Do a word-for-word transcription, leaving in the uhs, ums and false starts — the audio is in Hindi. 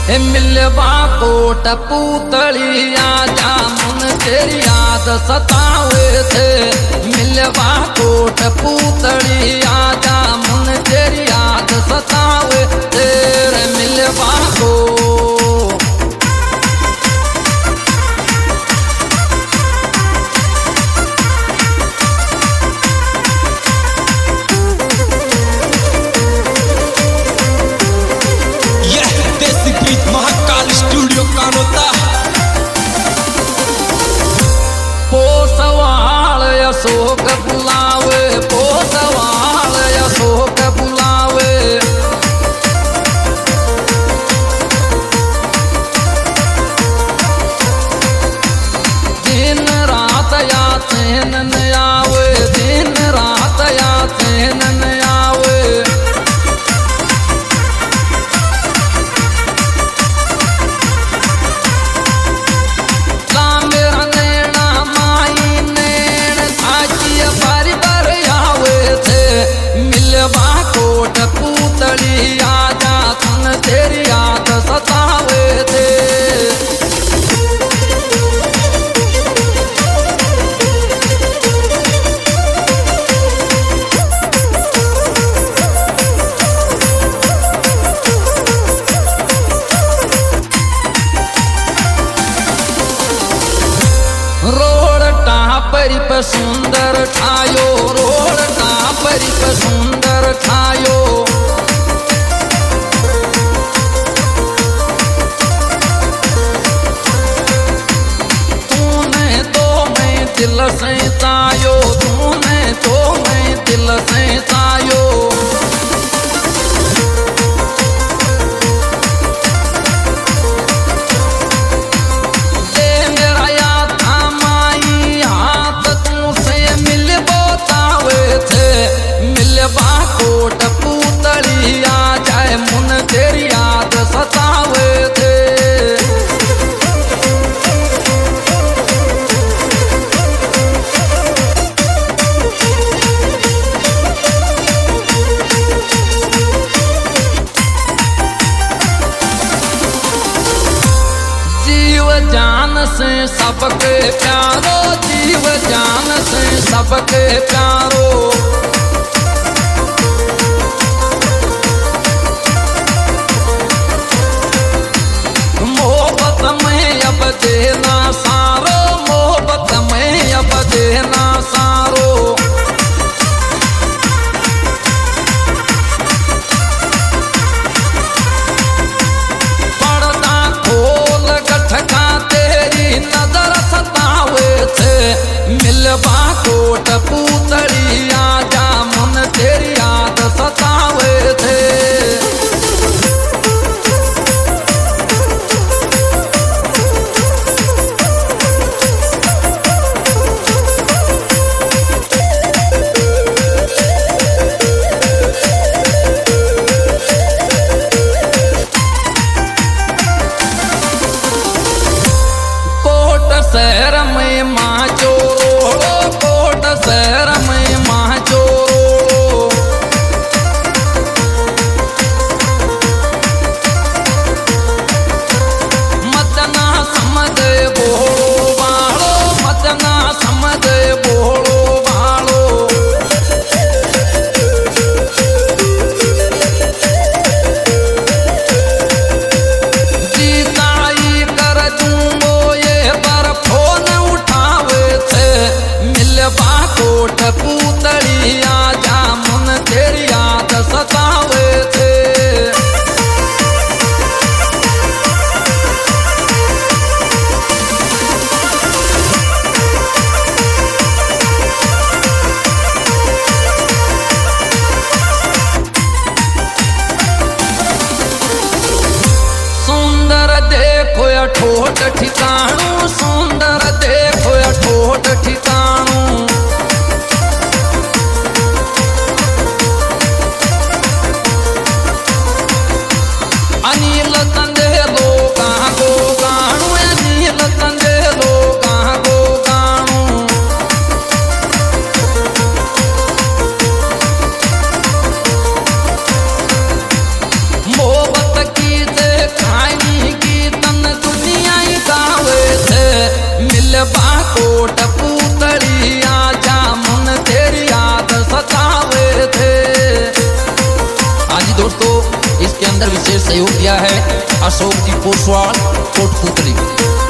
मिलवा कोट पूतली आजा मन तेरी याद सतावे थे। मिलवा कोट पूतली आजा मन तेरी याद सतावे तेरे मिलवा को। पोसवाल अशोक बुलावे पोसवाल अशोक बुलावे दिन रात या चैन न आवे दिन रात या चैन न आवे। मिलवा कोट पूतली आजा तन तेरी याद सतावे थे। रोड टापरी पे सुंदर ठायो रोड टापरी पे सुंदर ठायो। तूने तो मैं दिल से तायो तूने तो मैं दिल से तायो। मिलवा कोट पूतली आ जाए मुन तेरी याद सतावे थे। जीव जान से सबके प्यारो जीव जान से सबके प्यारो। देना सारो मोहब्बत में अब देना सारो। पर्दा खोल गठका तेरी नजर सतावे थे। मिलवा कोट पूतली आजा मन तेरी याद सतावे थे। शहर में माँ चोरो कोट शहर में माँ चोरो। मत ना समझ बोलो बालो मत ना समझ बोलो बालो। जीताई कर दूंगो ये बर फोन उठावे थे। मिलवा कोट पूतली आजा मन तेरी याद सतावे थे। सुंदर देखो या ठोट ठिकाणू सुंदर देखो या ठोट ठिकाणू। अनिल तंदे लोगा गो गाणू अनिल तंदे लोगा गो गाणू। मोहब्बत की दे खाई दोस्तों इसके अंदर विशेष सहयोग दिया है अशोक जी पोसवाल कोटपुतली।